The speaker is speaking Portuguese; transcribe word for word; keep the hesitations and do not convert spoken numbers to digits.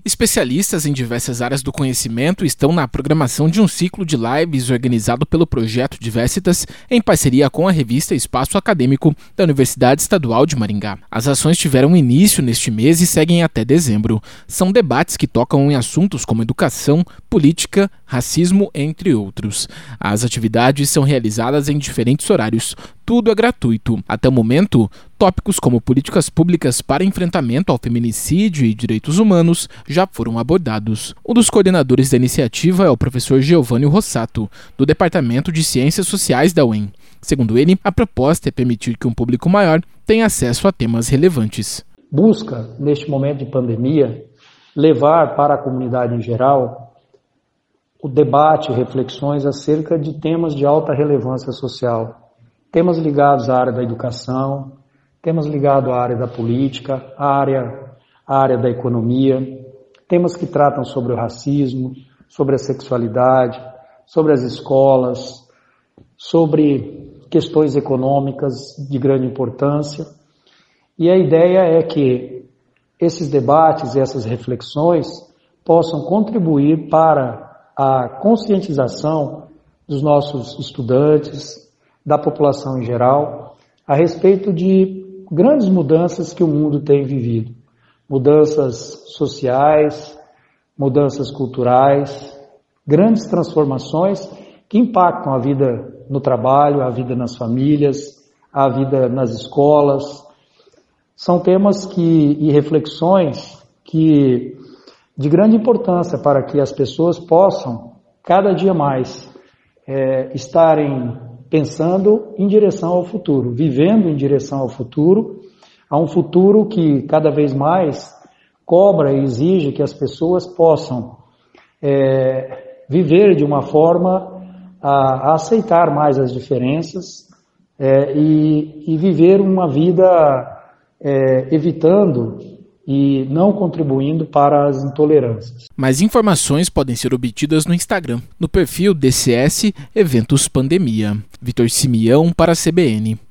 Especialistas em diversas áreas do conhecimento estão na programação de um ciclo de lives organizado pelo Projeto Diversitas em parceria com a revista Espaço Acadêmico da Universidade Estadual de Maringá. As ações tiveram início neste mês e seguem até dezembro. São debates que tocam em assuntos como educação, política, racismo, entre outros. As atividades são realizadas em diferentes horários. Tudo é gratuito. Até o momento, tópicos como políticas públicas para enfrentamento ao feminicídio e direitos humanos já foram abordados. Um dos coordenadores da iniciativa é o professor Giovânio Rossato, do Departamento de Ciências Sociais da U E M. Segundo ele, a proposta é permitir que um público maior tenha acesso a temas relevantes. Busca, neste momento de pandemia, levar para a comunidade em geral o debate e reflexões acerca de temas de alta relevância social. Temas ligados à área da educação, temas ligados à área da política, à área, à área da economia, temas que tratam sobre o racismo, sobre a sexualidade, sobre as escolas, sobre questões econômicas de grande importância. E a ideia é que esses debates e essas reflexões possam contribuir para a conscientização dos nossos estudantes, da população em geral, a respeito de grandes mudanças que o mundo tem vivido. Mudanças sociais, mudanças culturais, grandes transformações que impactam a vida no trabalho, a vida nas famílias, a vida nas escolas. São temas que, e reflexões que, de grande importância para que as pessoas possam, cada dia mais, é, estarem pensando em direção ao futuro, vivendo em direção ao futuro, a um futuro que cada vez mais cobra e exige que as pessoas possam é, viver de uma forma a, a aceitar mais as diferenças é, e, e viver uma vida é, evitando e não contribuindo para as intolerâncias. Mais informações podem ser obtidas no Instagram, no perfil D C S Eventos Pandemia. Vitor Simeão para a C B N.